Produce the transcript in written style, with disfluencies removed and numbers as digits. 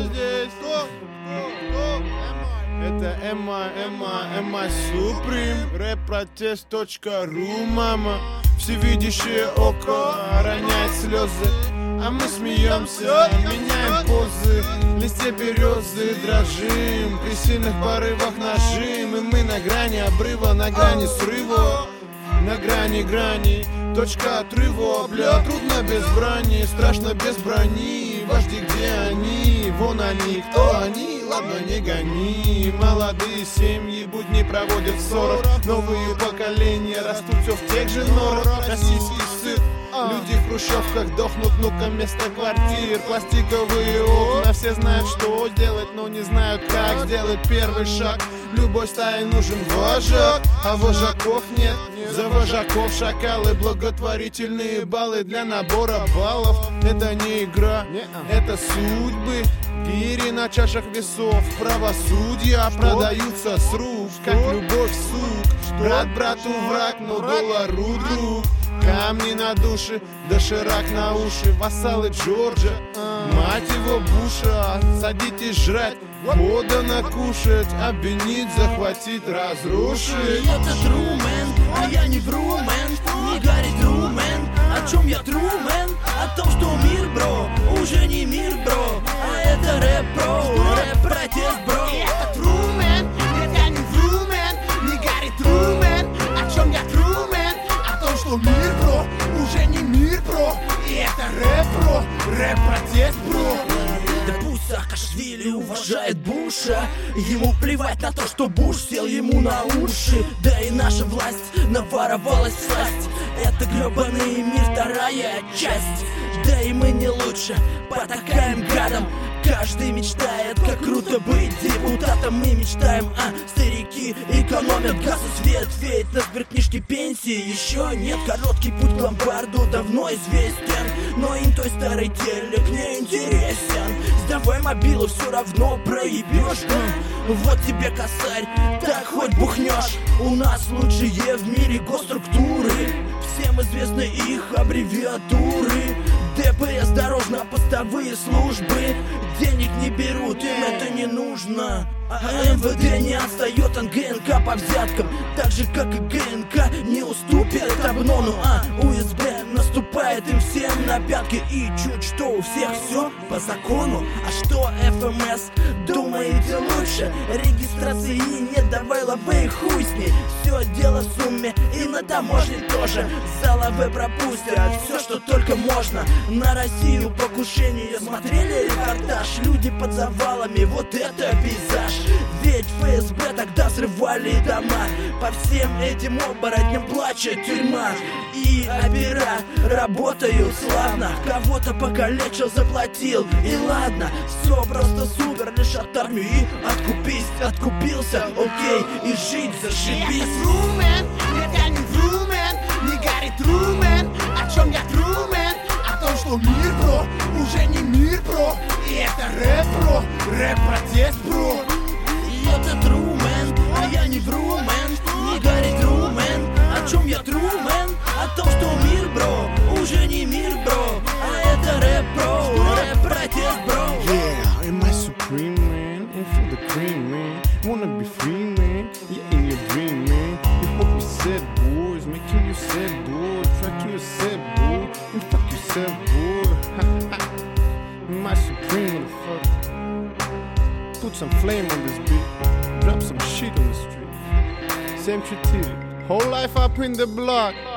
здесь? Кто? Это MI Supreme, рэпротест.ру, мама. Всевидящее око роняет слезы, а мы смеемся, меняем позы. В листе березы дрожим, при сильных порывах нажим. И мы на грани обрыва, на грани срыва, на грани, точка отрыва. Бля, трудно без брани, страшно без брони. Вожди, где они? Вон они, кто они? Ладно, не гони. Молодые семьи будни проводят в ссорах. Новые поколения растут все в тех же норах. Российский сыр. Люди в хрущевках дохнут, ну-ка вместо квартир. Пластиковые окна, все знают, что делать, но не знают, как сделать первый шаг. Любой стае нужен вожак, а вожаков нет. За вожаков шакалы, благотворительные баллы для набора баллов. Это не игра, это судьбы. Гири на чашах весов, правосудья продаются с рук, как любовь, сук. Брат брату враг, но доллару друг. Камни на душе, доширак на уши. Вассалы Джорджа, мать его Буша. Садитесь жрать, подано кушать. Обвинить, захватить, разрушить. Это Трумен, а я не врумен. Не Гарри Трумен, о чем я Трумен? О том, что мир, бро, уже не мир, бро. А это рэп, бро, рэп-протест, бро. Это Трумен, это не врумен. Не Гарри Трумен, о чем я Трумен? О том, что мир, бро, уже не мир, бро. И это рэп, бро, рэп-протест, бро. Да пусть Саакашвили уважает Буша. Ему плевать на то, что Буш сел ему на уши. Да и наша власть наворовалась власть. Это гребаный мир, вторая часть. Да и мы не лучше, потакаем гадом. Каждый мечтает, как круто быть депутатом. Мы мечтаем, а старики экономят газ и свет. Ведь на сберкнижке пенсии еще нет. Короткий путь к ломбарду давно известен, но им той старый телек не интересен. Сдавай мобилу, все равно проебешь. Вот тебе косарь, так хоть бухнешь. У нас лучшие в мире госструктуры. Всем известны их аббревиатуры. ДПС, дорожно-постовые службы. Денег не берут, им это не нужно. А МВД не отстает от ГНК по взяткам. Так же, как и ГНК не уступит Обнону. А УСБ наступает им всем на пятки. И чуть что у всех все по закону. А что ФМС? Думаете лучше? Регистрации нет, давай лобы, хуй с ней. Все дело в сумме и на таможне тоже. За лобы пропустят все, что только можно. На Россию покушение смотрели репортаж. Люди под завалами, вот это пейзаж. Ведь ФСБ тогда взрывали дома. По всем этим оборотням плачет тюрьма. И опера работают славно. Кого-то покалечил, заплатил, и ладно. Все просто супер, лишь от армии и откупился, окей, и жить зашибись. Это Трумен, это не врумен. Не Гарри Трумен, о чем я Трумен? О том, что мир, бро, уже не мир, бро. И это рэп, бро, рэп-протест, бро. Это Трумен, а я не врумен. Не Гарри Трумен, о чем я Трумен? О том, что мир, бро, уже не мир, бро. А это рэп, бро, рэп-протест, бро. Yeah, am I supreme, man? And feel the cream, man. Wanna be free, man? Yeah, in your dream, man. You hope you said boys, making you sad, boy. Fuck you said, boy. And fuck you said, boy. Am I supreme, motherfucker? Put some flame on this beat. Drop some shit on the street. Same shit, whole life up in the block.